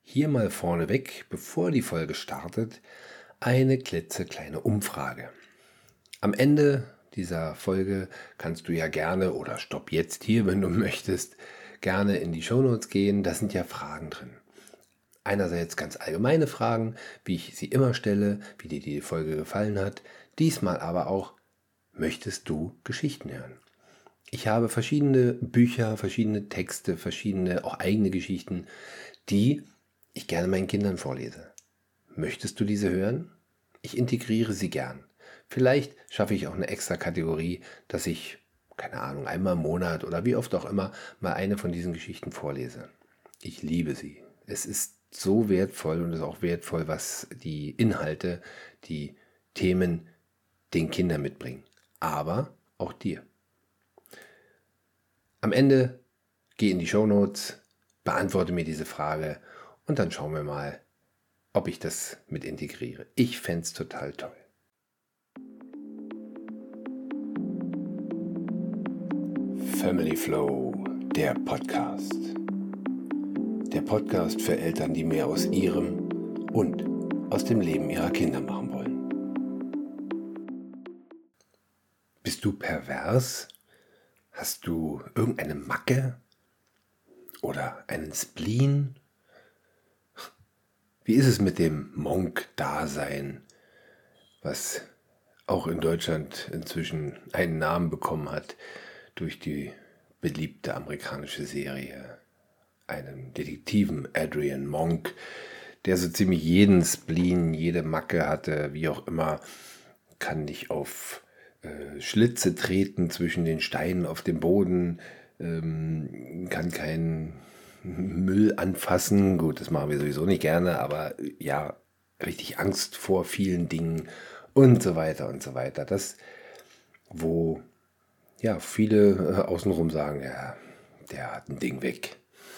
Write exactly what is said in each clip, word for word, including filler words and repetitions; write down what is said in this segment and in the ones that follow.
Hier mal vorneweg, bevor die Folge startet, eine klitzekleine Umfrage. Am Ende dieser Folge kannst du ja gerne, oder stopp jetzt hier, wenn du möchtest, gerne in die Shownotes gehen. Da sind ja Fragen drin. Einerseits ganz allgemeine Fragen, wie ich sie immer stelle, wie dir die Folge gefallen hat. Diesmal aber auch, möchtest du Geschichten hören? Ich habe verschiedene Bücher, verschiedene Texte, verschiedene auch eigene Geschichten, die ich gerne meinen Kindern vorlese. Möchtest du diese hören? Ich integriere sie gern. Vielleicht schaffe ich auch eine extra Kategorie, dass ich, keine Ahnung, einmal im Monat oder wie oft auch immer mal eine von diesen Geschichten vorlese. Ich liebe sie. Es ist so wertvoll und es ist auch wertvoll, was die Inhalte, die Themen den Kindern mitbringen. Aber auch dir. Am Ende geh in die Shownotes, beantworte mir diese Frage und dann schauen wir mal, ob ich das mit integriere. Ich fände es total toll. Family Flow, der Podcast. Der Podcast für Eltern, die mehr aus ihrem und aus dem Leben ihrer Kinder machen wollen. Bist du pervers? Hast du irgendeine Macke? Oder einen Spleen? Wie ist es mit dem Monk-Dasein, was auch in Deutschland inzwischen einen Namen bekommen hat durch die beliebte amerikanische Serie, einen Detektiven Adrian Monk, der so ziemlich jeden Spleen, jede Macke hatte, wie auch immer, kann nicht auf äh, Schlitze treten zwischen den Steinen auf dem Boden, ähm, kann keinen Müll anfassen. Gut, das machen wir sowieso nicht gerne, aber ja, richtig Angst vor vielen Dingen und so weiter und so weiter. Das, wo ja viele äh, außenrum sagen, ja, der hat ein Ding weg.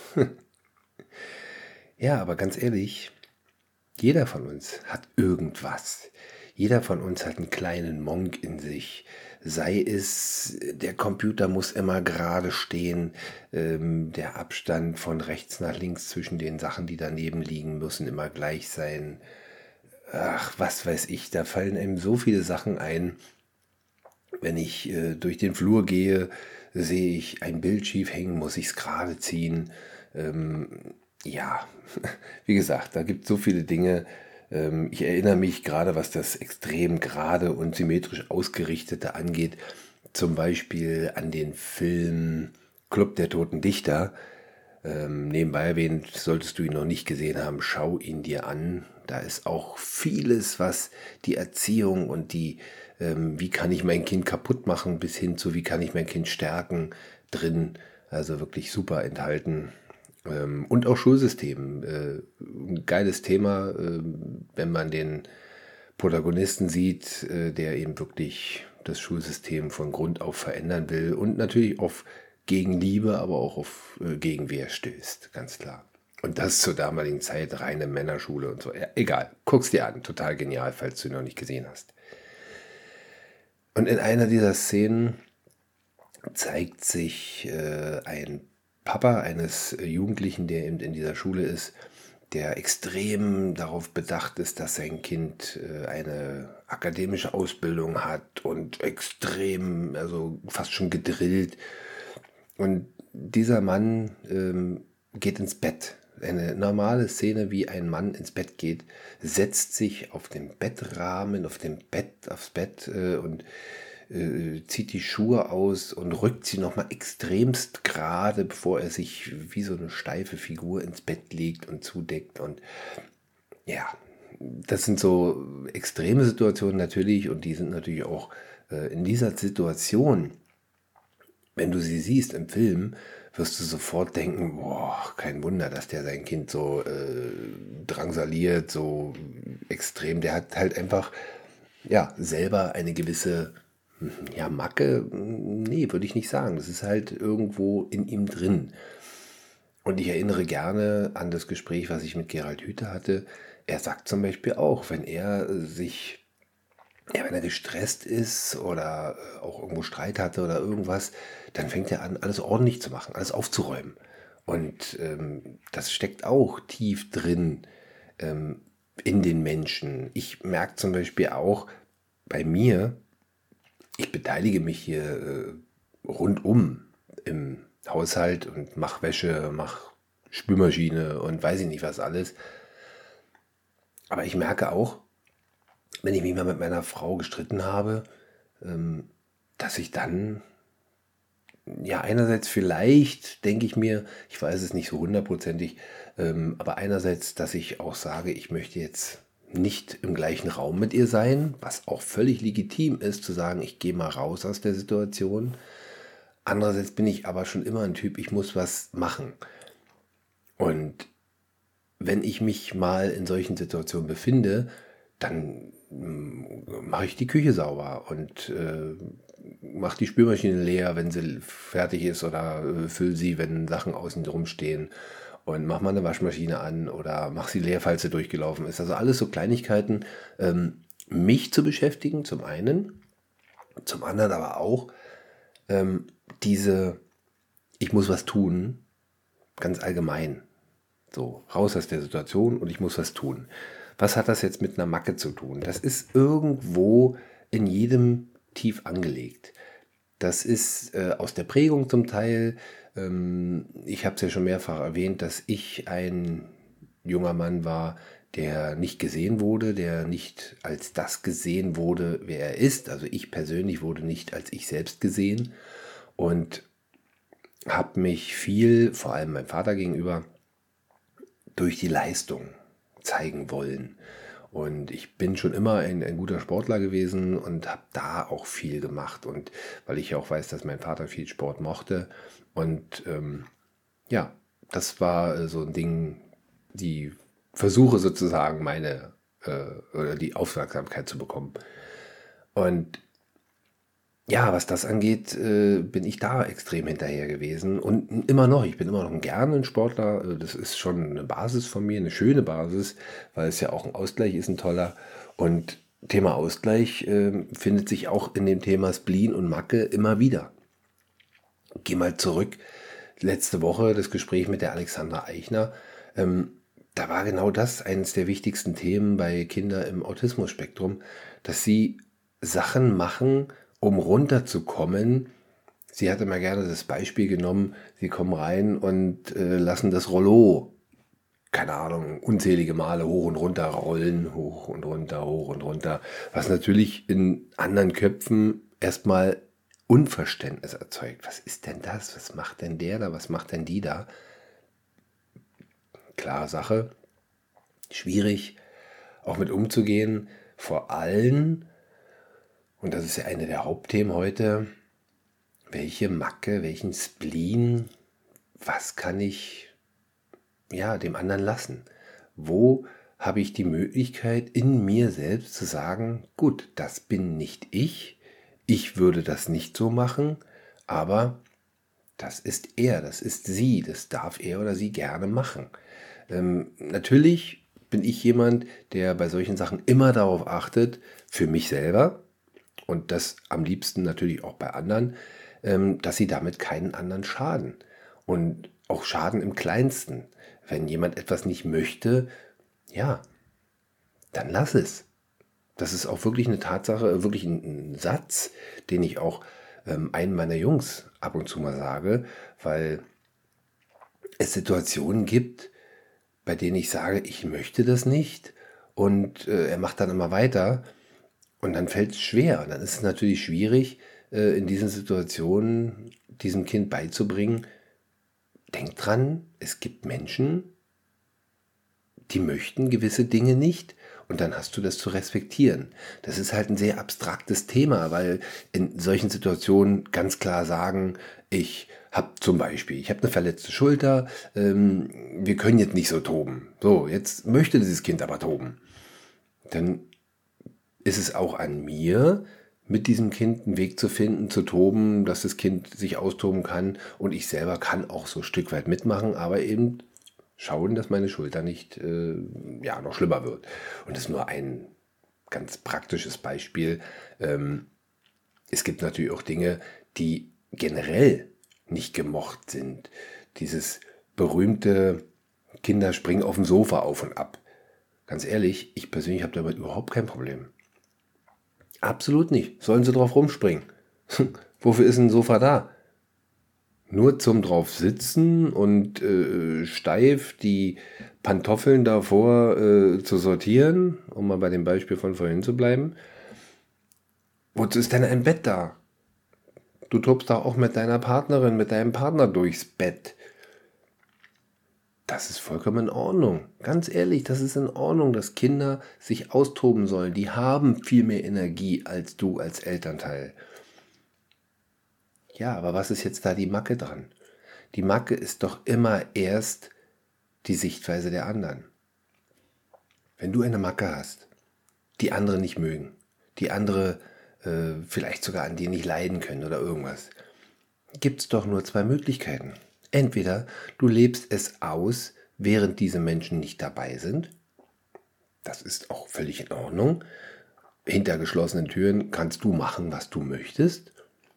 Ja, aber ganz ehrlich, jeder von uns hat irgendwas. Jeder von uns hat einen kleinen Monk in sich. Sei es, der Computer muss immer gerade stehen, ähm, der Abstand von rechts nach links zwischen den Sachen, die daneben liegen, müssen immer gleich sein. Ach, was weiß ich, da fallen einem so viele Sachen ein. Wenn ich äh, durch den Flur gehe, sehe ich ein Bild schief hängen, muss ich es gerade ziehen. Ähm, ja, wie gesagt, da gibt es so viele Dinge. Ähm, ich erinnere mich gerade, was das extrem gerade und symmetrisch ausgerichtete angeht, zum Beispiel an den Film Club der Toten Dichter. Ähm, nebenbei erwähnt, solltest du ihn noch nicht gesehen haben, schau ihn dir an. Da ist auch vieles, was die Erziehung und die, ähm, wie kann ich mein Kind kaputt machen, bis hin zu, wie kann ich mein Kind stärken, drin. Also wirklich super enthalten. Ähm, und auch Schulsystem. Äh, ein geiles Thema, äh, wenn man den Protagonisten sieht, äh, der eben wirklich das Schulsystem von Grund auf verändern will und natürlich auf Gegenliebe, aber auch auf äh, Gegenwehr stößt, ganz klar. Und das zur damaligen Zeit, reine Männerschule und so. Ja, egal, guck's dir an, total genial, falls du ihn noch nicht gesehen hast. Und in einer dieser Szenen zeigt sich äh, ein Papa eines Jugendlichen, der eben in dieser Schule ist, der extrem darauf bedacht ist, dass sein Kind äh, eine akademische Ausbildung hat und extrem, also fast schon gedrillt. Und dieser Mann ähm, geht ins Bett. Eine normale Szene, wie ein Mann ins Bett geht, setzt sich auf den Bettrahmen, auf dem Bett, aufs Bett äh, und äh, zieht die Schuhe aus und rückt sie nochmal extremst gerade, bevor er sich wie so eine steife Figur ins Bett legt und zudeckt. Und ja, das sind so extreme Situationen natürlich und die sind natürlich auch äh, in dieser Situation, wenn du sie siehst im Film, wirst du sofort denken, boah, kein Wunder, dass der sein Kind so äh, drangsaliert, so extrem. Der hat halt einfach, ja, selber eine gewisse, ja, Macke, nee, würde ich nicht sagen. Das ist halt irgendwo in ihm drin. Und ich erinnere gerne an das Gespräch, was ich mit Gerald Hüther hatte. Er sagt zum Beispiel auch, wenn er sich ja, wenn er gestresst ist oder auch irgendwo Streit hatte oder irgendwas, dann fängt er an, alles ordentlich zu machen, alles aufzuräumen. Und ähm, das steckt auch tief drin ähm, in den Menschen. Ich merke zum Beispiel auch bei mir, ich beteilige mich hier äh, rundum im Haushalt und mache Wäsche, mache Spülmaschine und weiß ich nicht was alles. Aber ich merke auch, wenn ich mich mal mit meiner Frau gestritten habe, ähm, dass ich dann, ja, einerseits vielleicht, denke ich mir, ich weiß es nicht so hundertprozentig, ähm, aber einerseits, dass ich auch sage, ich möchte jetzt nicht im gleichen Raum mit ihr sein, was auch völlig legitim ist, zu sagen, ich gehe mal raus aus der Situation. Andererseits bin ich aber schon immer ein Typ, ich muss was machen. Und wenn ich mich mal in solchen Situationen befinde, dann mm, mache ich die Küche sauber und äh, mache die Spülmaschine leer, wenn sie fertig ist, oder äh, fülle sie, wenn Sachen außen drum stehen, und mach mal eine Waschmaschine an oder mach sie leer, falls sie durchgelaufen ist. Also alles so Kleinigkeiten, ähm, mich zu beschäftigen, zum einen, zum anderen aber auch ähm, diese, ich muss was tun, ganz allgemein. So, raus aus der Situation und ich muss was tun. Was hat das jetzt mit einer Macke zu tun? Das ist irgendwo in jedem tief angelegt. Das ist äh, aus der Prägung zum Teil. Ähm, ich habe es ja schon mehrfach erwähnt, dass ich ein junger Mann war, der nicht gesehen wurde, der nicht als das gesehen wurde, wer er ist. Also ich persönlich wurde nicht als ich selbst gesehen und habe mich viel, vor allem meinem Vater gegenüber, durch die Leistung zeigen wollen. Und ich bin schon immer ein, ein guter Sportler gewesen und habe da auch viel gemacht. Und weil ich auch weiß, dass mein Vater viel Sport mochte. Und ähm, ja, das war äh, so ein Ding, die Versuche sozusagen meine äh, oder die Aufmerksamkeit zu bekommen. Und ja, was das angeht, äh, bin ich da extrem hinterher gewesen und immer noch. Ich bin immer noch gerne ein Sportler. Äh, Das ist schon eine Basis von mir, eine schöne Basis, weil es ja auch ein Ausgleich ist, ein toller. Und Thema Ausgleich äh, findet sich auch in dem Thema Spleen und Macke immer wieder. Geh mal zurück. Letzte Woche das Gespräch mit der Alexandra Eichner. Ähm, da war genau das eines der wichtigsten Themen bei Kindern im Autismus-Spektrum, dass sie Sachen machen, um runterzukommen. Sie hat immer gerne das Beispiel genommen, sie kommen rein und äh, lassen das Rollo, keine Ahnung, unzählige Male hoch und runter rollen, hoch und runter, hoch und runter, was natürlich in anderen Köpfen erstmal Unverständnis erzeugt. Was ist denn das? Was macht denn der da? Was macht denn die da? Klare Sache, schwierig auch mit umzugehen, vor allem, und das ist ja eine der Hauptthemen heute, welche Macke, welchen Spleen, was kann ich ja dem anderen lassen? Wo habe ich die Möglichkeit in mir selbst zu sagen, gut, das bin nicht ich, ich würde das nicht so machen, aber das ist er, das ist sie, das darf er oder sie gerne machen. Ähm, natürlich bin ich jemand, der bei solchen Sachen immer darauf achtet, für mich selber und das am liebsten natürlich auch bei anderen, ähm, dass sie damit keinen anderen schaden. Und auch Schaden im Kleinsten. Wenn jemand etwas nicht möchte, ja, dann lass es. Das ist auch wirklich eine Tatsache, wirklich ein, ein Satz, den ich auch ähm, einem meiner Jungs ab und zu mal sage, weil es Situationen gibt, bei denen ich sage, ich möchte das nicht, und äh, er macht dann immer weiter und dann fällt es schwer. Und dann ist es natürlich schwierig, äh, in diesen Situationen diesem Kind beizubringen, denk dran, es gibt Menschen, die möchten gewisse Dinge nicht, und dann hast du das zu respektieren. Das ist halt ein sehr abstraktes Thema, weil in solchen Situationen ganz klar sagen, ich habe zum Beispiel, ich habe eine verletzte Schulter, ähm, wir können jetzt nicht so toben. So, jetzt möchte dieses Kind aber toben. Dann ist es auch an mir, mit diesem Kind einen Weg zu finden, zu toben, dass das Kind sich austoben kann, und ich selber kann auch so ein Stück weit mitmachen, aber eben schauen, dass meine Schulter nicht äh, ja, noch schlimmer wird. Und das ist nur ein ganz praktisches Beispiel. Ähm, es gibt natürlich auch Dinge, die generell nicht gemocht sind. Dieses berühmte Kinder springen auf dem Sofa auf und ab. Ganz ehrlich, ich persönlich habe damit überhaupt kein Problem. Absolut nicht. Sollen sie drauf rumspringen? Wofür ist ein Sofa da? Nur zum drauf sitzen und äh, steif die Pantoffeln davor äh, zu sortieren, um mal bei dem Beispiel von vorhin zu bleiben. Wozu ist denn ein Bett da? Du tobst doch auch mit deiner Partnerin, mit deinem Partner durchs Bett. Das ist vollkommen in Ordnung. Ganz ehrlich, das ist in Ordnung, dass Kinder sich austoben sollen. Die haben viel mehr Energie als du als Elternteil. Ja, aber was ist jetzt da die Macke dran? Die Macke ist doch immer erst die Sichtweise der anderen. Wenn du eine Macke hast, die andere nicht mögen, die andere äh, vielleicht sogar an dir nicht leiden können oder irgendwas, gibt es doch nur zwei Möglichkeiten. Entweder du lebst es aus, während diese Menschen nicht dabei sind. Das ist auch völlig in Ordnung. Hinter geschlossenen Türen kannst du machen, was du möchtest.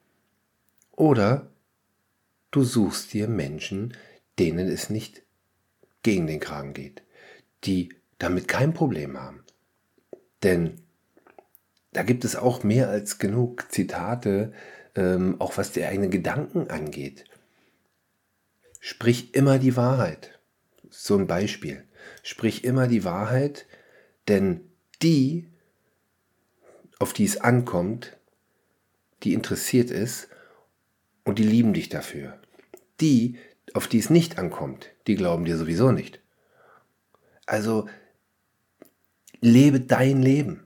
Oder du suchst dir Menschen, denen es nicht gegen den Kragen geht, die damit kein Problem haben. Denn da gibt es auch mehr als genug Zitate, ähm, auch was die eigenen Gedanken angeht. Sprich immer die Wahrheit. So ein Beispiel. Sprich immer die Wahrheit, denn die, auf die es ankommt, die interessiert ist und die lieben dich dafür. Die, auf die es nicht ankommt, die glauben dir sowieso nicht. Also lebe dein Leben.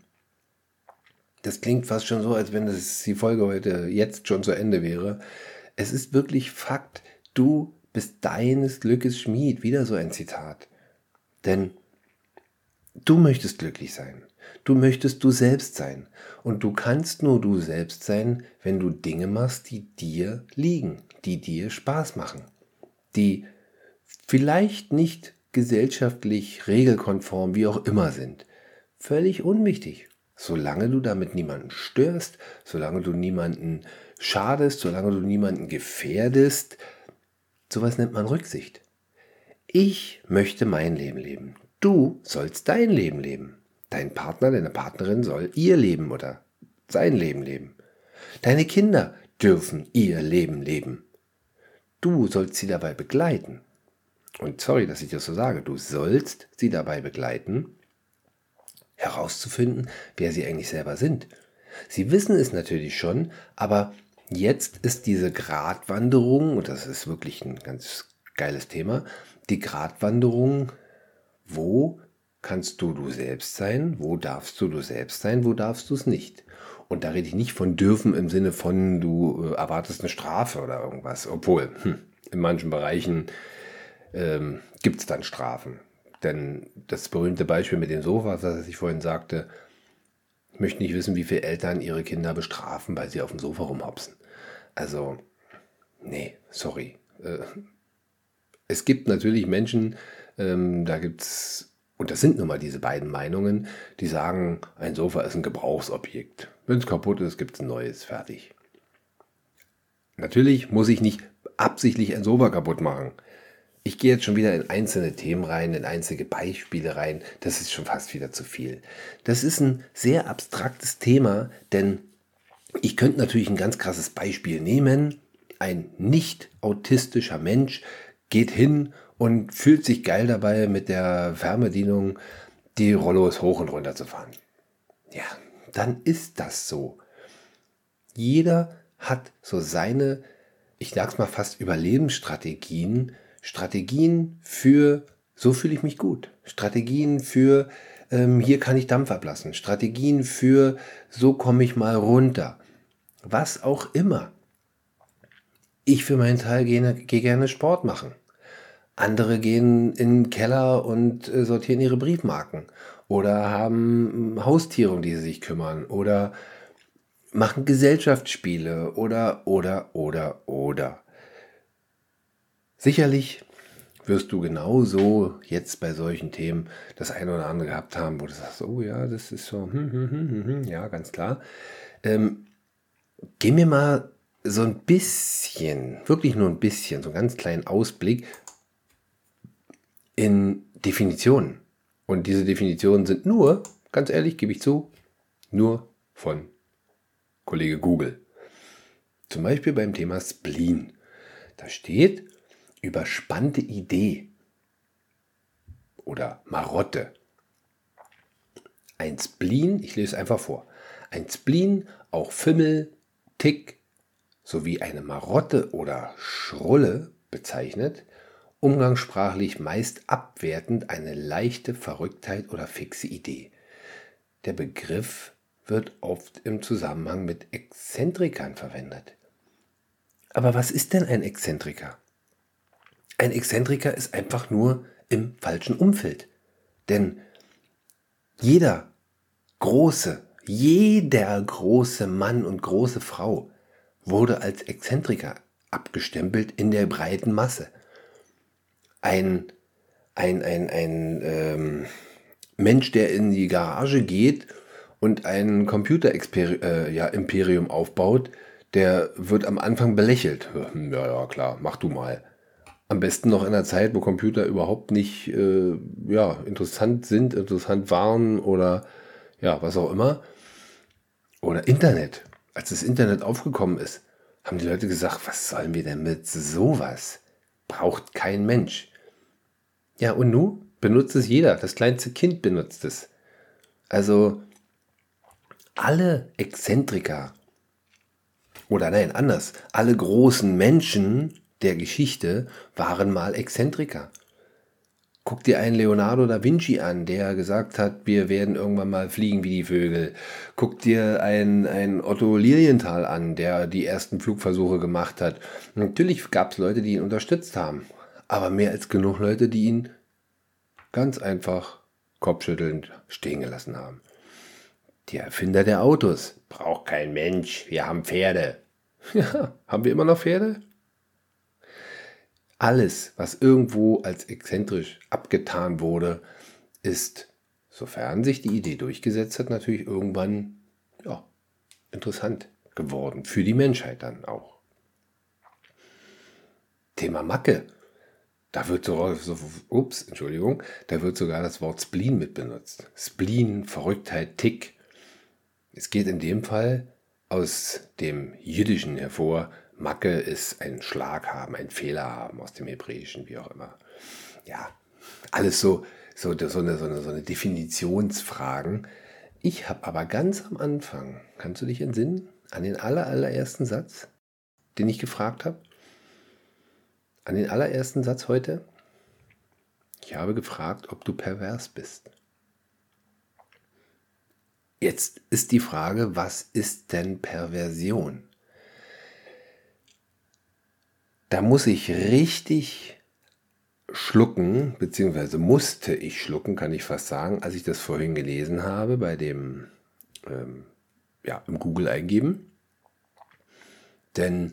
Das klingt fast schon so, als wenn das die Folge heute jetzt schon zu Ende wäre. Es ist wirklich Fakt, du bist deines Glückes Schmied. Wieder so ein Zitat. Denn du möchtest glücklich sein. Du möchtest du selbst sein. Und du kannst nur du selbst sein, wenn du Dinge machst, die dir liegen, die dir Spaß machen, die vielleicht nicht gesellschaftlich, regelkonform, wie auch immer sind. Völlig unwichtig. Solange du damit niemanden störst, solange du niemanden schadest, solange du niemanden gefährdest, sowas nennt man Rücksicht. Ich möchte mein Leben leben. Du sollst dein Leben leben. Dein Partner, deine Partnerin soll ihr Leben oder sein Leben leben. Deine Kinder dürfen ihr Leben leben. Du sollst sie dabei begleiten. Und sorry, dass ich das so sage, du sollst sie dabei begleiten, herauszufinden, wer sie eigentlich selber sind. Sie wissen es natürlich schon, aber jetzt ist diese Gratwanderung, und das ist wirklich ein ganz geiles Thema, die Gratwanderung, wo kannst du du selbst sein, wo darfst du du selbst sein, wo darfst du es nicht. Und da rede ich nicht von dürfen im Sinne von, du äh, erwartest eine Strafe oder irgendwas, obwohl hm, in manchen Bereichen ähm, gibt es dann Strafen. Denn das berühmte Beispiel mit dem Sofa, das ich vorhin sagte, ich möchte nicht wissen, wie viele Eltern ihre Kinder bestrafen, weil sie auf dem Sofa rumhopsen. Also, nee, sorry. Äh, es gibt natürlich Menschen, ähm, da gibt es, und das sind nun mal diese beiden Meinungen, die sagen, ein Sofa ist ein Gebrauchsobjekt. Wenn es kaputt ist, gibt es ein neues, fertig. Natürlich muss ich nicht absichtlich ein Sofa kaputt machen. Ich gehe jetzt schon wieder in einzelne Themen rein, in einzelne Beispiele rein. Das ist schon fast wieder zu viel. Das ist ein sehr abstraktes Thema, denn ich könnte natürlich ein ganz krasses Beispiel nehmen. Ein nicht autistischer Mensch geht hin und fühlt sich geil dabei, mit der Fernbedienung die Rollos hoch und runter zu fahren. Ja, dann ist das so. Jeder hat so seine, ich sag's mal fast Überlebensstrategien, Strategien für, so fühle ich mich gut. Strategien für, ähm, hier kann ich Dampf ablassen. Strategien für, so komme ich mal runter. Was auch immer. Ich für meinen Teil gehe, gehe gerne Sport machen. Andere gehen in den Keller und äh, sortieren ihre Briefmarken. Oder haben Haustiere, um die sie sich kümmern. Oder machen Gesellschaftsspiele. Oder, oder, oder, oder. Sicherlich wirst du genauso jetzt bei solchen Themen das eine oder andere gehabt haben, wo du sagst, oh ja, das ist so, hm, hm, hm, hm, ja, ganz klar. Ähm, geh mir mal so ein bisschen, wirklich nur ein bisschen, so einen ganz kleinen Ausblick, in Definitionen. Und diese Definitionen sind nur, ganz ehrlich, gebe ich zu, nur von Kollege Google. Zum Beispiel beim Thema Spleen. Da steht überspannte Idee oder Marotte. Ein Spleen, ich lese es einfach vor, ein Spleen, auch Fimmel, Tick sowie eine Marotte oder Schrulle bezeichnet, umgangssprachlich meist abwertend eine leichte Verrücktheit oder fixe Idee. Der Begriff wird oft im Zusammenhang mit Exzentrikern verwendet. Aber was ist denn ein Exzentriker? Ein Exzentriker ist einfach nur im falschen Umfeld. Denn jeder große, jeder große Mann und große Frau wurde als Exzentriker abgestempelt in der breiten Masse. Ein, ein, ein, ein ähm, Mensch, der in die Garage geht und ein Computer-Imperium äh, ja, Imperium aufbaut, der wird am Anfang belächelt. Ja, ja, klar, mach du mal. Am besten noch in einer Zeit, wo Computer überhaupt nicht äh, ja, interessant sind, interessant waren oder ja, was auch immer. Oder Internet. Als das Internet aufgekommen ist, haben die Leute gesagt, was sollen wir denn mit sowas? Braucht kein Mensch. Ja, und nun benutzt es jeder. Das kleinste Kind benutzt es. Also alle Exzentriker, oder nein, anders, alle großen Menschen der Geschichte waren mal Exzentriker. Guck dir einen Leonardo da Vinci an, der gesagt hat, wir werden irgendwann mal fliegen wie die Vögel. Guck dir einen, einen Otto Lilienthal an, der die ersten Flugversuche gemacht hat. Natürlich gab es Leute, die ihn unterstützt haben, aber mehr als genug Leute, die ihn ganz einfach kopfschüttelnd stehen gelassen haben. Die Erfinder der Autos. Braucht kein Mensch, wir haben Pferde. Ja, haben wir immer noch Pferde? Alles, was irgendwo als exzentrisch abgetan wurde, ist, sofern sich die Idee durchgesetzt hat, natürlich irgendwann ja, interessant geworden. Für die Menschheit dann auch. Thema Macke. Da wird, so, so, ups, Entschuldigung, da wird sogar das Wort Spleen mit benutzt. Spleen, Verrücktheit, Tick. Es geht in dem Fall aus dem Jiddischen hervor. Macke ist ein Schlag haben, ein Fehler haben, aus dem Hebräischen, wie auch immer. Ja, alles so, so, so, eine, so, eine, so eine Definitionsfragen. Ich habe aber ganz am Anfang, kannst du dich entsinnen, an den aller, allerersten Satz, den ich gefragt habe? An den allerersten Satz heute? Ich habe gefragt, ob du pervers bist. Jetzt ist die Frage, was ist denn Perversion? Da muss ich richtig schlucken, beziehungsweise musste ich schlucken, kann ich fast sagen, als ich das vorhin gelesen habe, bei dem, ähm, ja, im Google eingeben. Denn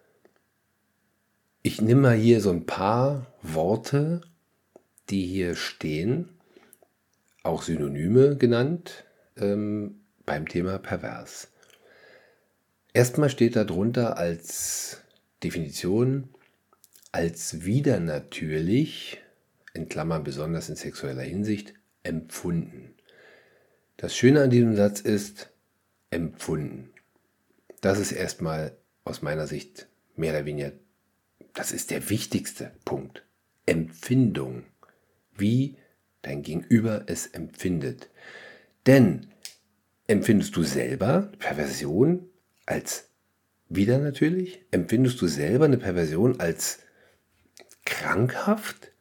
ich nehme mal hier so ein paar Worte, die hier stehen, auch Synonyme genannt, ähm, beim Thema pervers. Erstmal steht da drunter als Definition als widernatürlich, in Klammern besonders in sexueller Hinsicht, empfunden. Das Schöne an diesem Satz ist, empfunden. Das ist erstmal aus meiner Sicht mehr oder weniger, das ist der wichtigste Punkt. Empfindung. Wie dein Gegenüber es empfindet. Denn empfindest du selber Perversion als wieder natürlich? Empfindest du selber eine Perversion als krankhaft?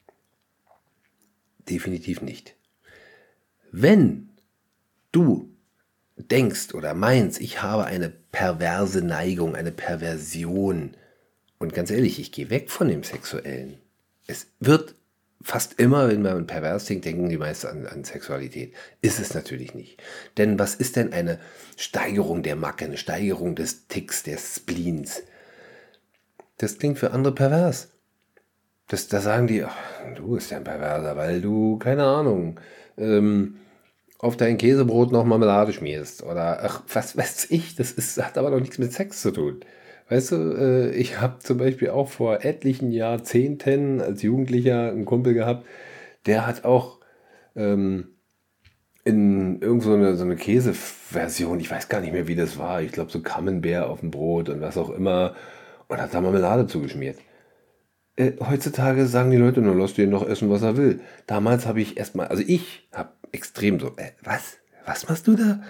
Definitiv nicht. Wenn du denkst oder meinst, ich habe eine perverse Neigung, eine Perversion, und ganz ehrlich, ich gehe weg von dem Sexuellen. Es wird fast immer, wenn man pervers denkt, denken die meisten an, an Sexualität. Ist es natürlich nicht. Denn was ist denn eine Steigerung der Macke, eine Steigerung des Ticks, des Spleens? Das klingt für andere pervers. Das, da sagen die, ach, du bist ja ein Perverser, weil du, keine Ahnung, ähm, auf dein Käsebrot noch Marmelade schmierst. Oder ach, was weiß ich, das ist, hat aber doch nichts mit Sex zu tun. Weißt du, äh, ich habe zum Beispiel auch vor etlichen Jahrzehnten als Jugendlicher einen Kumpel gehabt, der hat auch ähm, in irgend so eine, so eine Käseversion, ich weiß gar nicht mehr, wie das war, ich glaube so Camembert auf dem Brot und was auch immer, und hat da Marmelade zugeschmiert. Äh, heutzutage sagen die Leute, nur lass den noch essen, was er will. Damals habe ich erstmal, also ich habe extrem so, äh, was? Was machst du da?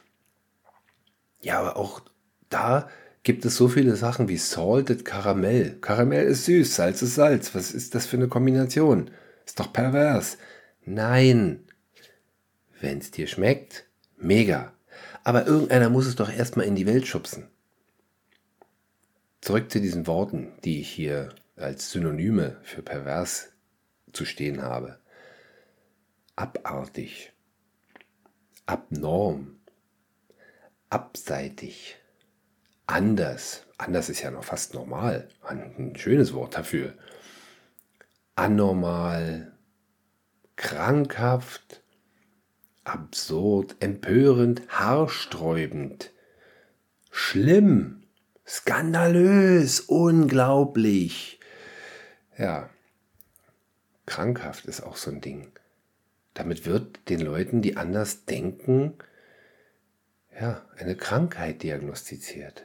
Ja, aber auch da gibt es so viele Sachen wie Salted Karamell. Karamell ist süß, Salz ist Salz. Was ist das für eine Kombination? Ist doch pervers. Nein, wenn es dir schmeckt, mega. Aber irgendeiner muss es doch erstmal in die Welt schubsen. Zurück zu diesen Worten, die ich hier als Synonyme für pervers zu stehen habe. Abartig, abnorm, abseitig, anders. Anders ist ja noch fast normal. Ein schönes Wort dafür. Anormal, krankhaft, absurd, empörend, haarsträubend, schlimm, skandalös, unglaublich. Ja, krankhaft ist auch so ein Ding. Damit wird den Leuten, die anders denken, ja, eine Krankheit diagnostiziert.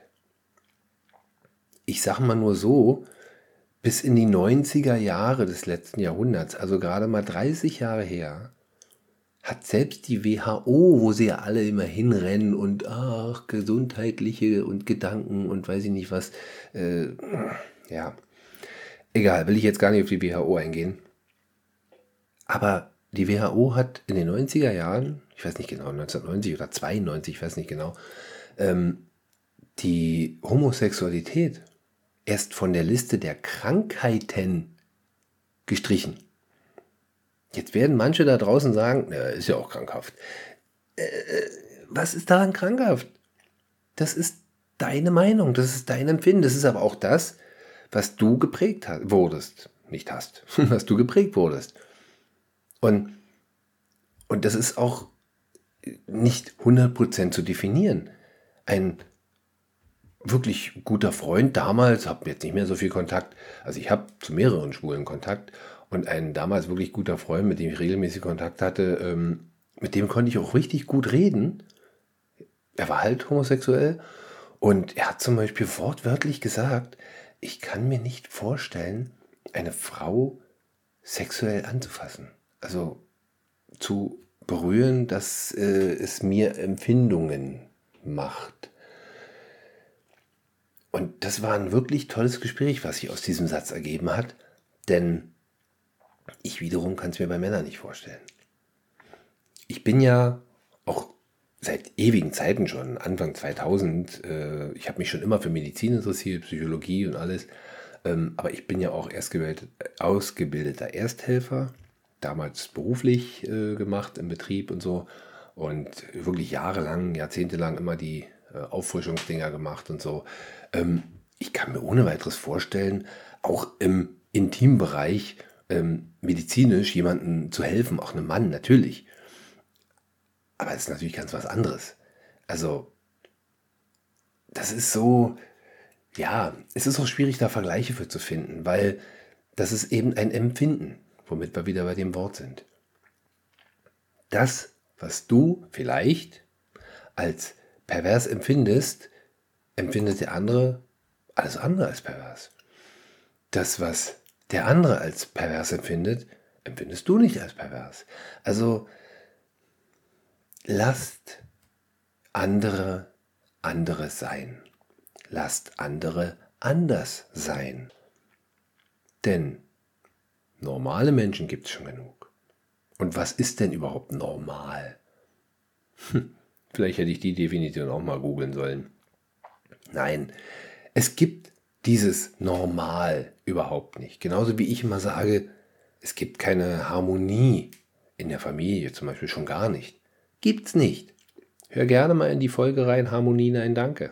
Ich sage mal nur so, bis in die neunziger Jahre des letzten Jahrhunderts, also gerade mal dreißig Jahre her, hat selbst die W H O, wo sie ja alle immer hinrennen und ach, gesundheitliche und Gedanken und weiß ich nicht was, äh, ja, egal, will ich jetzt gar nicht auf die W H O eingehen. Aber die W H O hat in den neunziger Jahren, ich weiß nicht genau, neunzehnhundertneunzig oder zweiundneunzig, ich weiß nicht genau, ähm, die Homosexualität erst von der Liste der Krankheiten gestrichen. Jetzt werden manche da draußen sagen, na, ist ja auch krankhaft. Äh, was ist daran krankhaft? Das ist deine Meinung, das ist dein Empfinden, das ist aber auch das, was du geprägt hast, wurdest, nicht hast, was du geprägt wurdest. Und, und das ist auch nicht hundert Prozent zu definieren. Ein wirklich guter Freund damals, habe jetzt nicht mehr so viel Kontakt, also ich habe zu mehreren Schwulen Kontakt und ein damals wirklich guter Freund, mit dem ich regelmäßig Kontakt hatte, ähm, mit dem konnte ich auch richtig gut reden. Er war halt homosexuell und er hat zum Beispiel wortwörtlich gesagt, ich kann mir nicht vorstellen, eine Frau sexuell anzufassen. Also zu berühren, dass äh, es mir Empfindungen macht. Und das war ein wirklich tolles Gespräch, was sich aus diesem Satz ergeben hat, denn ich wiederum kann es mir bei Männern nicht vorstellen. Ich bin ja auch seit ewigen Zeiten schon, Anfang zweitausend, äh, ich habe mich schon immer für Medizin interessiert, Psychologie und alles, ähm, aber ich bin ja auch erstgebildet, ausgebildeter Ersthelfer, damals beruflich äh, gemacht im Betrieb und so und wirklich jahrelang, jahrzehntelang immer die äh, Auffrischungsdinger gemacht und so. Ähm, ich kann mir ohne weiteres vorstellen, auch im Intimbereich ähm, medizinisch jemandem zu helfen, auch einem Mann natürlich. Aber es ist natürlich ganz was anderes. Also, das ist so, ja, es ist auch schwierig, da Vergleiche für zu finden, weil das ist eben ein Empfinden, womit wir wieder bei dem Wort sind. Das, was du vielleicht als pervers empfindest, empfindet der andere alles andere als pervers. Das, was der andere als pervers empfindet, empfindest du nicht als pervers. Also lasst andere andere sein. Lasst andere anders sein. Denn normale Menschen gibt es schon genug. Und was ist denn überhaupt normal? Hm, vielleicht hätte ich die Definition auch mal googeln sollen. Nein, es gibt dieses Normal überhaupt nicht. Genauso wie ich immer sage, es gibt keine Harmonie in der Familie zum Beispiel, schon gar nicht. Gibt's nicht. Hör gerne mal in die Folge rein, Harmonie, nein, danke.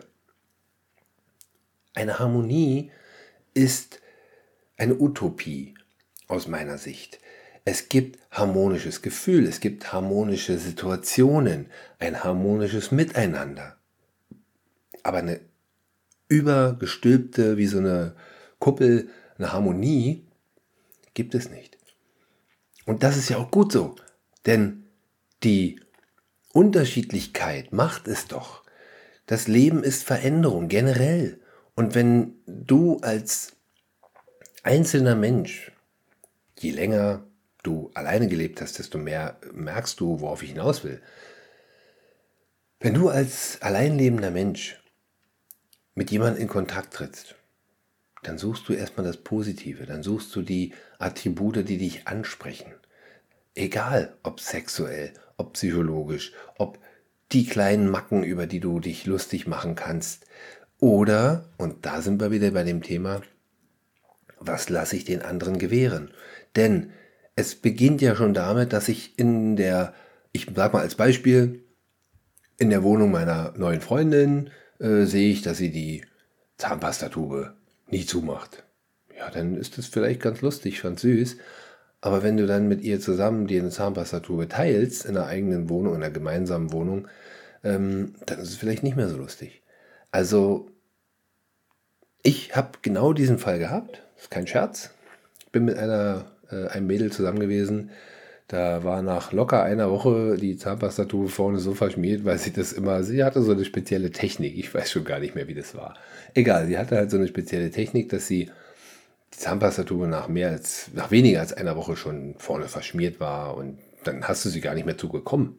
Eine Harmonie ist eine Utopie aus meiner Sicht. Es gibt harmonisches Gefühl, es gibt harmonische Situationen, ein harmonisches Miteinander. Aber eine übergestülpte, wie so eine Kuppel, eine Harmonie, gibt es nicht. Und das ist ja auch gut so, denn die Unterschiedlichkeit macht es doch. Das Leben ist Veränderung generell. Und wenn du als einzelner Mensch, je länger du alleine gelebt hast, desto mehr merkst du, worauf ich hinaus will. Wenn du als alleinlebender Mensch mit jemandem in Kontakt trittst, dann suchst du erstmal das Positive, dann suchst du die Attribute, die dich ansprechen. Egal, ob sexuell, ob psychologisch, ob die kleinen Macken, über die du dich lustig machen kannst. Oder, und da sind wir wieder bei dem Thema, was lasse ich den anderen gewähren? Denn es beginnt ja schon damit, dass ich in der, ich sag mal als Beispiel, in der Wohnung meiner neuen Freundin äh, sehe ich, dass sie die Zahnpastatube nie zumacht. Ja, dann ist das vielleicht ganz lustig, ganz süß. Aber wenn du dann mit ihr zusammen die Zahnpastatube teilst, in einer eigenen Wohnung, in einer gemeinsamen Wohnung, ähm, dann ist es vielleicht nicht mehr so lustig. Also, ich habe genau diesen Fall gehabt, das ist kein Scherz. Ich bin mit einer, äh, einem Mädel zusammen gewesen, da war nach locker einer Woche die Zahnpastatube vorne so verschmiert, weil sie das immer, sie hatte so eine spezielle Technik, ich weiß schon gar nicht mehr, wie das war. Egal, sie hatte halt so eine spezielle Technik, dass sie die Zahnpastatube nach mehr als, nach weniger als einer Woche schon vorne verschmiert war und dann hast du sie gar nicht mehr zugekommen.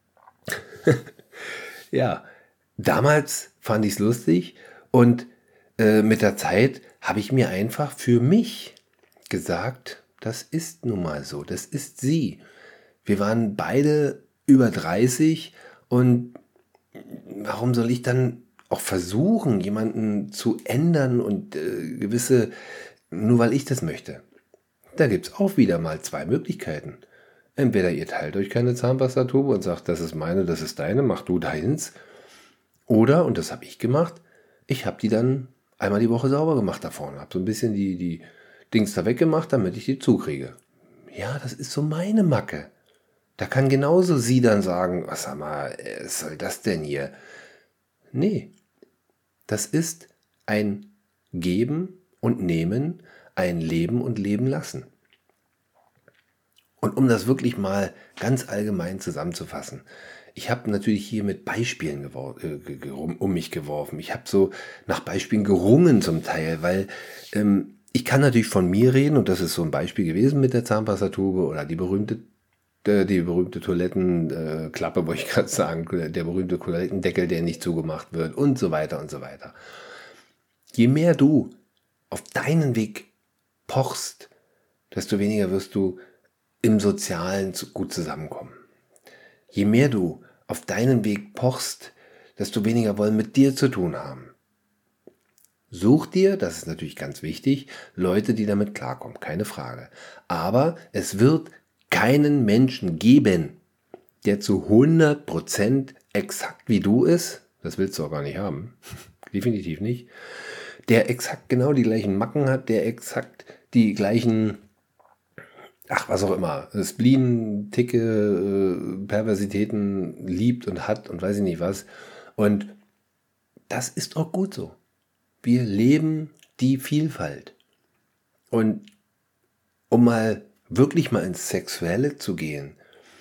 Ja, damals fand ich es lustig und äh, mit der Zeit habe ich mir einfach für mich gesagt, das ist nun mal so, das ist sie. Wir waren beide über dreißig und warum soll ich dann auch versuchen, jemanden zu ändern und äh, gewisse, nur weil ich das möchte. Da gibt es auch wieder mal zwei Möglichkeiten. Entweder ihr teilt euch keine Zahnpastatube und sagt, das ist meine, das ist deine, mach du deins. Oder, und das habe ich gemacht, ich habe die dann einmal die Woche sauber gemacht da vorne. Habe so ein bisschen die, die Dings da weggemacht, damit ich die zukriege. Ja, das ist so meine Macke. Da kann genauso sie dann sagen, was sag mal, was soll das denn hier? Nee, das ist ein Geben und Nehmen, ein Leben und Leben lassen. Und um das wirklich mal ganz allgemein zusammenzufassen, ich habe natürlich hier mit Beispielen gewor- äh, um mich geworfen. Ich habe so nach Beispielen gerungen zum Teil, weil ähm, ich kann natürlich von mir reden und das ist so ein Beispiel gewesen mit der Zahnpastatube oder die berühmte äh, die berühmte Toilettenklappe, äh, wollte ich gerade sagen, der berühmte Toilettendeckel, der nicht zugemacht wird und so weiter und so weiter. Je mehr du auf deinen Weg pochst, desto weniger wirst du im Sozialen gut zusammenkommen. Je mehr du auf deinen Weg pochst, desto weniger wollen mit dir zu tun haben. Such dir, das ist natürlich ganz wichtig, Leute, die damit klarkommen, keine Frage. Aber es wird keinen Menschen geben, der zu hundert Prozent exakt wie du ist, das willst du auch gar nicht haben, definitiv nicht, der exakt genau die gleichen Macken hat, der exakt die gleichen, ach was auch immer, Spleen, Ticke, äh, Perversitäten liebt und hat und weiß ich nicht was. Und das ist auch gut so. Wir leben die Vielfalt. Und um mal wirklich mal ins Sexuelle zu gehen,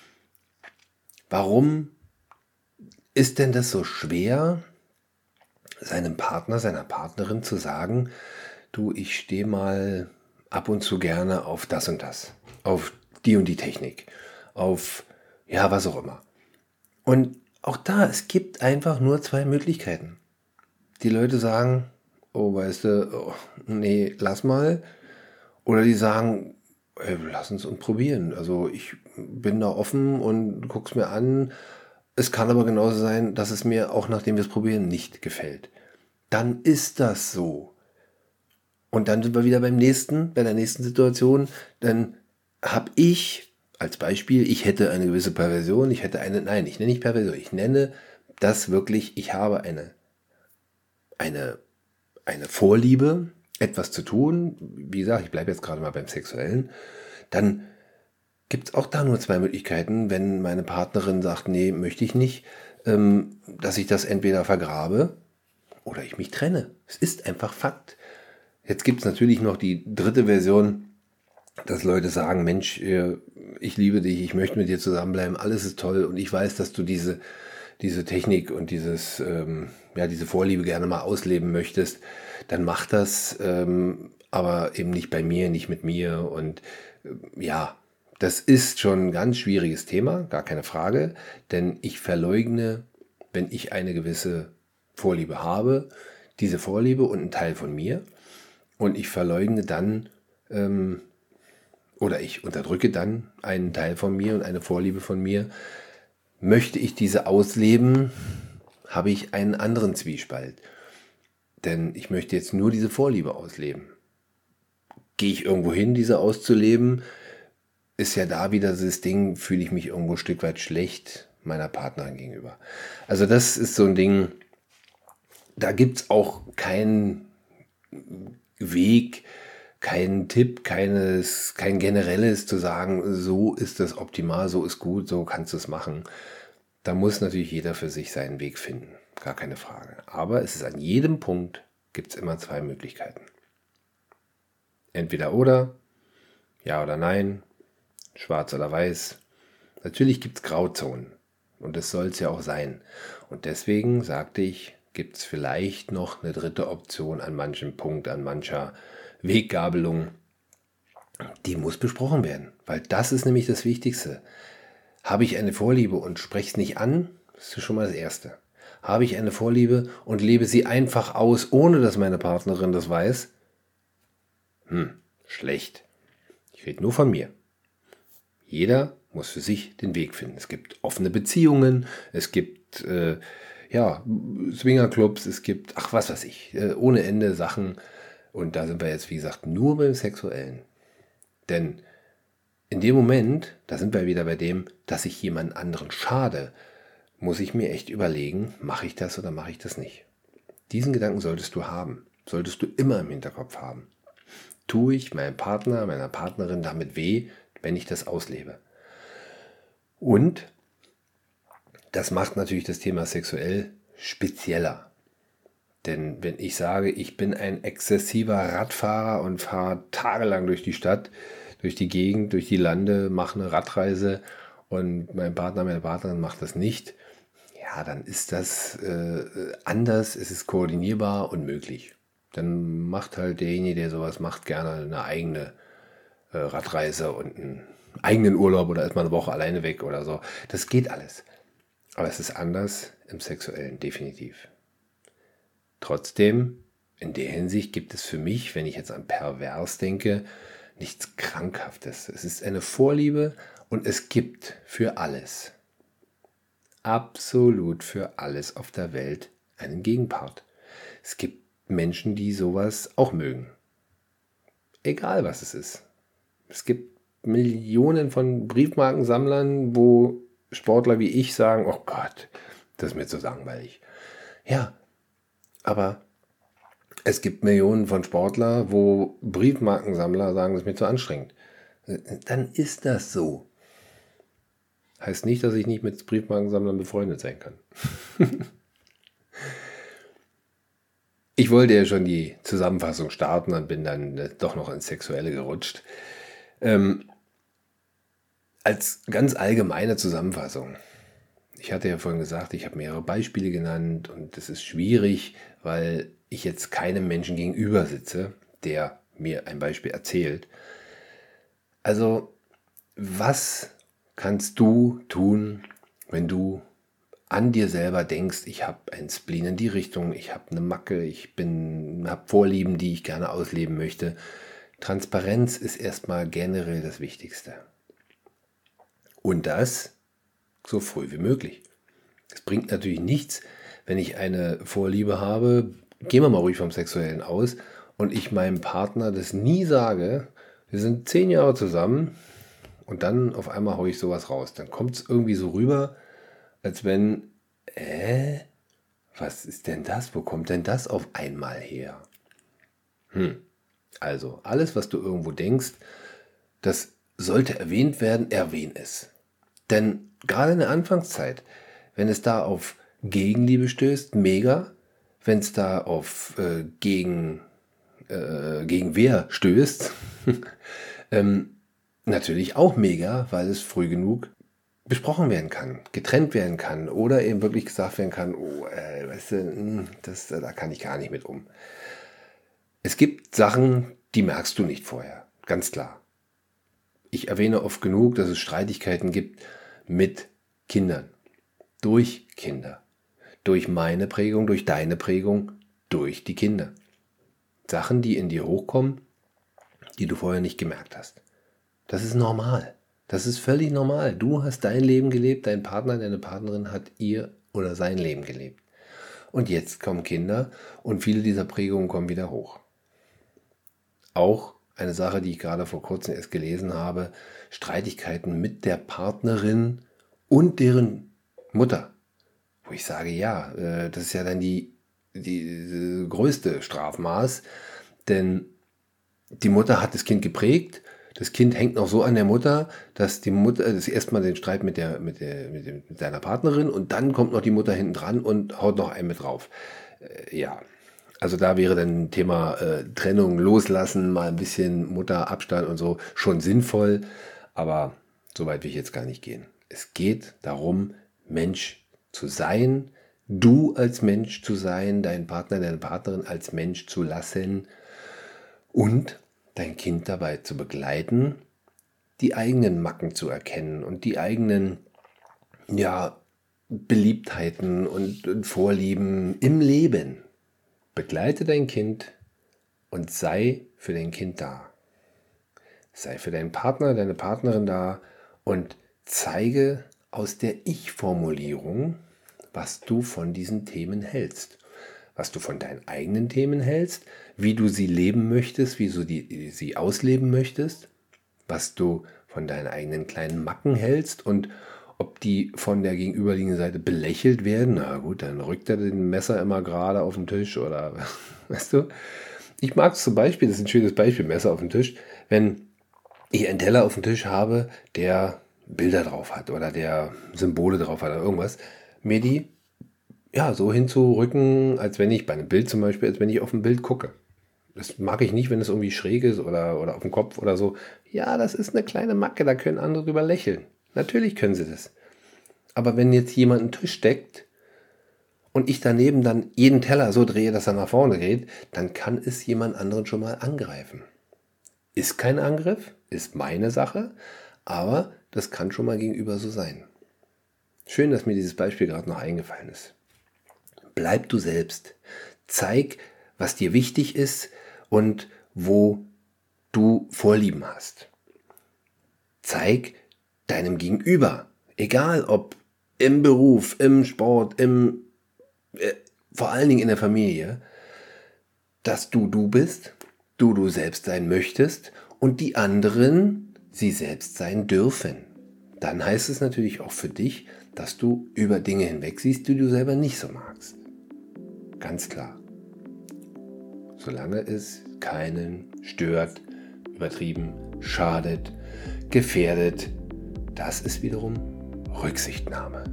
warum ist denn das so schwer, seinem Partner, seiner Partnerin zu sagen, du, ich stehe mal ab und zu gerne auf das und das, auf die und die Technik, auf ja, was auch immer. Und auch da, es gibt einfach nur zwei Möglichkeiten. Die Leute sagen, oh, weißt du, oh, nee, lass mal. Oder die sagen, ey, lass uns und probieren. Also ich bin da offen und guck's mir an. Es kann aber genauso sein, dass es mir auch nachdem wir es probieren nicht gefällt. Dann ist das so. Und dann sind wir wieder beim nächsten, bei der nächsten Situation. Dann habe ich als Beispiel, ich hätte eine gewisse Perversion, ich hätte eine, nein, ich nenne nicht Perversion, ich nenne das wirklich, ich habe eine, eine, eine Vorliebe, etwas zu tun. Wie gesagt, ich bleibe jetzt gerade mal beim Sexuellen. Dann gibt es auch da nur zwei Möglichkeiten, wenn meine Partnerin sagt, nee, möchte ich nicht, ähm, dass ich das entweder vergrabe oder ich mich trenne. Es ist einfach Fakt. Jetzt gibt es natürlich noch die dritte Version, dass Leute sagen, Mensch, ich liebe dich, ich möchte mit dir zusammenbleiben, alles ist toll und ich weiß, dass du diese, diese Technik und dieses, ähm, ja, diese Vorliebe gerne mal ausleben möchtest, dann mach das, ähm, aber eben nicht bei mir, nicht mit mir und äh, ja, das ist schon ein ganz schwieriges Thema, gar keine Frage, denn ich verleugne, wenn ich eine gewisse Vorliebe habe, diese Vorliebe und einen Teil von mir und ich verleugne dann, ähm, oder ich unterdrücke dann einen Teil von mir und eine Vorliebe von mir. Möchte ich diese ausleben, habe ich einen anderen Zwiespalt. Denn ich möchte jetzt nur diese Vorliebe ausleben. Gehe ich irgendwo hin, diese auszuleben, ist ja da wieder das Ding, fühle ich mich irgendwo ein Stück weit schlecht meiner Partnerin gegenüber. Also das ist so ein Ding, da gibt es auch keinen Weg, keinen Tipp, keines, kein generelles zu sagen, so ist das optimal, so ist gut, so kannst du es machen. Da muss natürlich jeder für sich seinen Weg finden, gar keine Frage. Aber es ist an jedem Punkt, gibt es immer zwei Möglichkeiten. Entweder oder, ja oder nein, schwarz oder weiß. Natürlich gibt es Grauzonen und das soll es ja auch sein. Und deswegen sagte ich, gibt es vielleicht noch eine dritte Option an manchem Punkt, an mancher Weggabelung, die muss besprochen werden, weil das ist nämlich das Wichtigste. Habe ich eine Vorliebe und spreche es nicht an, das ist schon mal das Erste. Habe ich eine Vorliebe und lebe sie einfach aus, ohne dass meine Partnerin das weiß? Hm, schlecht. Ich rede nur von mir. Jeder muss für sich den Weg finden. Es gibt offene Beziehungen, es gibt äh, ja, Swingerclubs, es gibt, ach was weiß ich, äh, ohne Ende Sachen. Und da sind wir jetzt, wie gesagt, nur beim Sexuellen. Denn in dem Moment, da sind wir wieder bei dem, dass ich jemand anderen schade, muss ich mir echt überlegen, mache ich das oder mache ich das nicht. Diesen Gedanken solltest du haben, solltest du immer im Hinterkopf haben. Tue ich meinem Partner, meiner Partnerin damit weh, wenn ich das auslebe? Und das macht natürlich das Thema sexuell spezieller. Denn wenn ich sage, ich bin ein exzessiver Radfahrer und fahre tagelang durch die Stadt, durch die Gegend, durch die Lande, mache eine Radreise und mein Partner, meine Partnerin macht das nicht, ja, dann ist das äh, anders, es ist koordinierbar und möglich. Dann macht halt derjenige, der sowas macht, gerne eine eigene äh, Radreise und einen eigenen Urlaub oder ist mal eine Woche alleine weg oder so. Das geht alles. Aber es ist anders im Sexuellen, definitiv. Trotzdem, in der Hinsicht gibt es für mich, wenn ich jetzt an pervers denke, nichts Krankhaftes. Es ist eine Vorliebe und es gibt für alles, absolut für alles auf der Welt einen Gegenpart. Es gibt Menschen, die sowas auch mögen. Egal was es ist. Es gibt Millionen von Briefmarkensammlern, wo Sportler wie ich sagen, oh Gott, das ist mir zu langweilig. Ja, aber es gibt Millionen von Sportler, wo Briefmarkensammler sagen, das ist mir zu anstrengend. Dann ist das so. Heißt nicht, dass ich nicht mit Briefmarkensammlern befreundet sein kann. Ich wollte ja schon die Zusammenfassung starten und bin dann doch noch ins Sexuelle gerutscht. Ähm, als ganz allgemeine Zusammenfassung. Ich hatte ja vorhin gesagt, ich habe mehrere Beispiele genannt und es ist schwierig, weil ich jetzt keinem Menschen gegenüber sitze, der mir ein Beispiel erzählt. Also, was kannst du tun, wenn du an dir selber denkst, ich habe einen Spleen in die Richtung, ich habe eine Macke, ich bin, habe Vorlieben, die ich gerne ausleben möchte. Transparenz ist erstmal generell das Wichtigste. Und das so früh wie möglich. Es bringt natürlich nichts, wenn ich eine Vorliebe habe, gehen wir mal ruhig vom Sexuellen aus, und ich meinem Partner das nie sage, wir sind zehn Jahre zusammen und dann auf einmal haue ich sowas raus. Dann kommt es irgendwie so rüber, als wenn, äh, was ist denn das? Wo kommt denn das auf einmal her? Hm. Also, alles, was du irgendwo denkst, das sollte erwähnt werden, erwähne es. Denn gerade in der Anfangszeit, wenn es da auf Gegenliebe stößt, mega. wenn es da auf äh, gegen, äh, Gegenwehr stößt. ähm, natürlich auch mega, weil es früh genug besprochen werden kann, getrennt werden kann oder eben wirklich gesagt werden kann, oh, äh, weißt du, das, da kann ich gar nicht mit um. Es gibt Sachen, die merkst du nicht vorher, ganz klar. Ich erwähne oft genug, dass es Streitigkeiten gibt mit Kindern, durch Kinder, durch meine Prägung, durch deine Prägung, durch die Kinder. Sachen, die in dir hochkommen, die du vorher nicht gemerkt hast. Das ist normal. Das ist völlig normal. Du hast dein Leben gelebt, dein Partner, deine Partnerin hat ihr oder sein Leben gelebt. Und jetzt kommen Kinder und viele dieser Prägungen kommen wieder hoch. Auch eine Sache, die ich gerade vor kurzem erst gelesen habe, Streitigkeiten mit der Partnerin und deren Mutter. Wo ich sage, ja, das ist ja dann die, die, die größte Strafmaß, denn die Mutter hat das Kind geprägt. Das Kind hängt noch so an der Mutter, dass die Mutter, das erstmal den Streit mit der, mit der, mit der, mit seiner Partnerin und dann kommt noch die Mutter hinten dran und haut noch einen mit drauf. Äh, ja, also da wäre dann ein Thema äh, Trennung, Loslassen, mal ein bisschen Mutterabstand und so schon sinnvoll, aber so weit will ich jetzt gar nicht gehen. Es geht darum, Mensch zu sein, du als Mensch zu sein, deinen Partner, deine Partnerin als Mensch zu lassen und dein Kind dabei zu begleiten, die eigenen Macken zu erkennen und die eigenen ja, Beliebtheiten und, und Vorlieben im Leben. Begleite dein Kind und sei für dein Kind da. Sei für deinen Partner, deine Partnerin da und zeige aus der Ich-Formulierung, was du von diesen Themen hältst. Was du von deinen eigenen Themen hältst, wie du sie leben möchtest, wie du die, sie ausleben möchtest, was du von deinen eigenen kleinen Macken hältst und ob die von der gegenüberliegenden Seite belächelt werden. Na gut, dann rückt er den Messer immer gerade auf den Tisch oder, weißt du. Ich mag es zum Beispiel, das ist ein schönes Beispiel, Messer auf dem Tisch, wenn ich einen Teller auf dem Tisch habe, der Bilder drauf hat oder der Symbole drauf hat oder irgendwas, mir die ja, so hinzurücken, als wenn ich bei einem Bild zum Beispiel, als wenn ich auf ein Bild gucke. Das mag ich nicht, wenn es irgendwie schräg ist oder, oder auf dem Kopf oder so. Ja, das ist eine kleine Macke, da können andere drüber lächeln. Natürlich können sie das. Aber wenn jetzt jemand einen Tisch deckt und ich daneben dann jeden Teller so drehe, dass er nach vorne geht, dann kann es jemand anderen schon mal angreifen. Ist kein Angriff, ist meine Sache, aber das kann schon mal gegenüber so sein. Schön, dass mir dieses Beispiel gerade noch eingefallen ist. Bleib du selbst. Zeig, was dir wichtig ist und wo du Vorlieben hast. Zeig deinem Gegenüber, egal ob im Beruf, im Sport, im, äh, vor allen Dingen in der Familie, dass du du bist, du du selbst sein möchtest und die anderen sie selbst sein dürfen. Dann heißt es natürlich auch für dich, dass du über Dinge hinweg siehst, die du selber nicht so magst. Ganz klar. Solange es keinen stört, übertrieben, schadet, gefährdet, das ist wiederum Rücksichtnahme.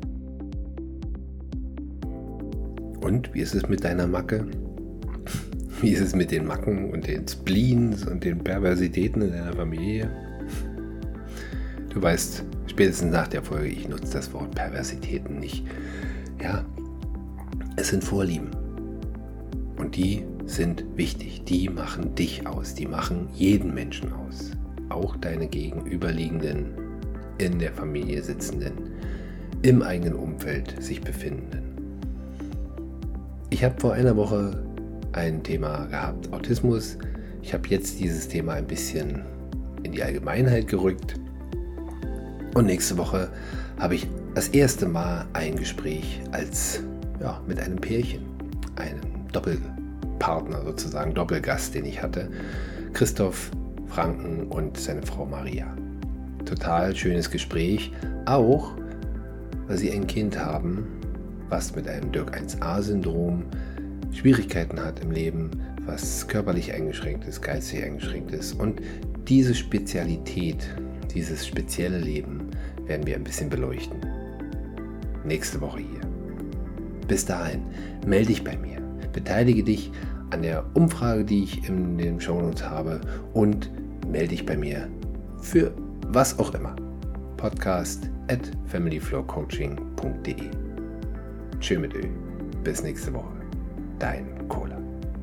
Und wie ist es mit deiner Macke? Wie ist es mit den Macken und den Spleens und den Perversitäten in deiner Familie? Du weißt, spätestens nach der Folge, ich nutze das Wort Perversitäten nicht. Ja, es sind Vorlieben. Und die sind wichtig. Die machen dich aus. Die machen jeden Menschen aus. Auch deine gegenüberliegenden, in der Familie sitzenden, im eigenen Umfeld sich befindenden. Ich habe vor einer Woche ein Thema gehabt, Autismus. Ich habe jetzt dieses Thema ein bisschen in die Allgemeinheit gerückt. Und nächste Woche habe ich das erste Mal ein Gespräch als ja, mit einem Pärchen, einem Doppelpartner sozusagen, Doppelgast, den ich hatte, Christoph Franken und seine Frau Maria. Total schönes Gespräch, auch weil sie ein Kind haben, was mit einem Dirk eins a Syndrom Schwierigkeiten hat im Leben, was körperlich eingeschränkt ist, geistig eingeschränkt ist. Und diese Spezialität, dieses spezielle Leben werden wir ein bisschen beleuchten. Nächste Woche hier. Bis dahin, melde dich bei mir, beteilige dich an der Umfrage, die ich in den Shownotes habe und melde dich bei mir für was auch immer. Podcast at familyflowcoaching punkt de. Tschö mit Ö. Bis nächste Woche. Dein Cola.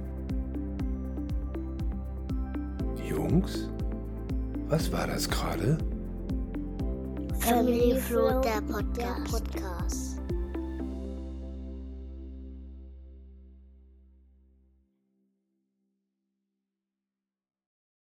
Jungs, was war das gerade? Family Flow, der Podcast.